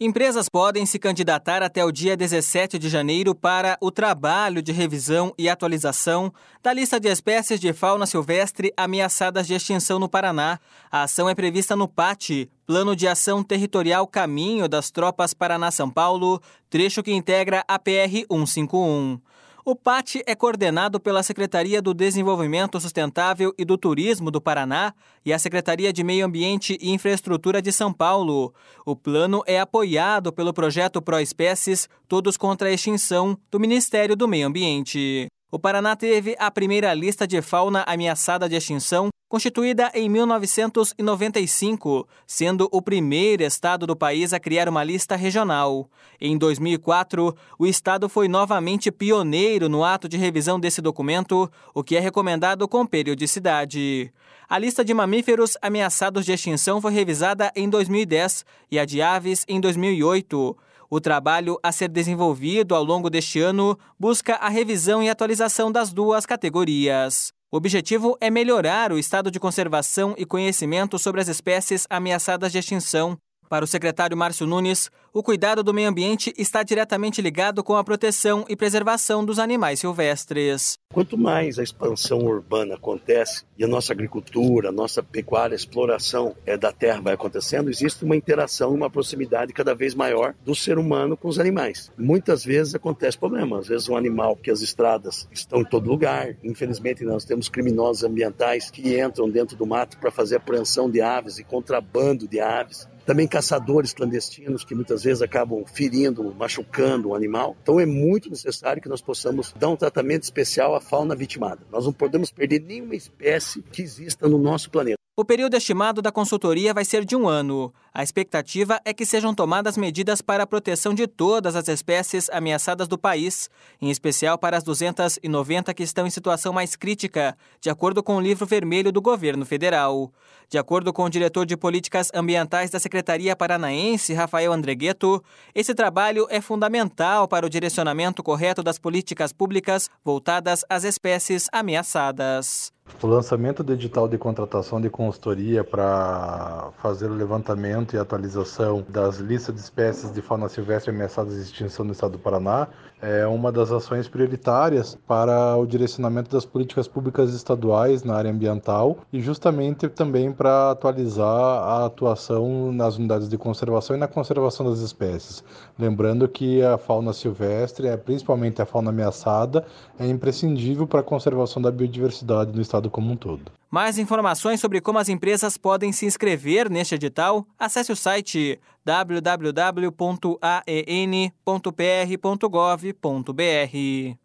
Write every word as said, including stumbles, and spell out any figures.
Empresas podem se candidatar até o dia dezessete de janeiro para o trabalho de revisão e atualização da lista de espécies de fauna silvestre ameaçadas de extinção no Paraná. A ação é prevista no P A T, Plano de Ação Territorial Caminho das Tropas Paraná-São Paulo, trecho que integra a P R cento e cinquenta e um. O P A T é coordenado pela Secretaria do Desenvolvimento Sustentável e do Turismo do Paraná e a Secretaria de Meio Ambiente e Infraestrutura de São Paulo. O plano é apoiado pelo projeto Proespécies Todos contra a Extinção, do Ministério do Meio Ambiente. O Paraná teve a primeira lista de fauna ameaçada de extinção, constituída em mil novecentos e noventa e cinco, sendo o primeiro estado do país a criar uma lista regional. Em dois mil e quatro, o estado foi novamente pioneiro no ato de revisão desse documento, o que é recomendado com periodicidade. A lista de mamíferos ameaçados de extinção foi revisada em dois mil e dez e a de aves em dois mil e oito. O trabalho a ser desenvolvido ao longo deste ano busca a revisão e atualização das duas categorias. O objetivo é melhorar o estado de conservação e conhecimento sobre as espécies ameaçadas de extinção. Para o secretário Márcio Nunes, o cuidado do meio ambiente está diretamente ligado com a proteção e preservação dos animais silvestres. Quanto mais a expansão urbana acontece e a nossa agricultura, a nossa pecuária, a exploração é, da terra vai acontecendo, existe uma interação, uma proximidade cada vez maior do ser humano com os animais. Muitas vezes acontece problema, às vezes um animal, porque as estradas estão em todo lugar, infelizmente nós temos criminosos ambientais que entram dentro do mato para fazer apreensão de aves e contrabando de aves. Também caçadores clandestinos que muitas vezes acabam ferindo, machucando o animal. Então é muito necessário que nós possamos dar um tratamento especial à fauna vitimada. Nós não podemos perder nenhuma espécie que exista no nosso planeta. O período estimado da consultoria vai ser de um ano. A expectativa é que sejam tomadas medidas para a proteção de todas as espécies ameaçadas do país, em especial para as duzentas e noventa que estão em situação mais crítica, de acordo com o livro vermelho do governo federal. De acordo com o diretor de Políticas Ambientais da Secretaria Paranaense, Rafael Andregueto, esse trabalho é fundamental para o direcionamento correto das políticas públicas voltadas às espécies ameaçadas. O lançamento do edital de contratação de consultoria para fazer o levantamento e atualização das listas de espécies de fauna silvestre ameaçadas de extinção no estado do Paraná é uma das ações prioritárias para o direcionamento das políticas públicas estaduais na área ambiental e justamente também para atualizar a atuação nas unidades de conservação e na conservação das espécies. Lembrando que a fauna silvestre, principalmente a fauna ameaçada, é imprescindível para a conservação da biodiversidade no estado como um todo. Mais informações sobre como as empresas podem se inscrever neste edital, acesse o site w w w ponto a e n ponto p r ponto gov ponto b r.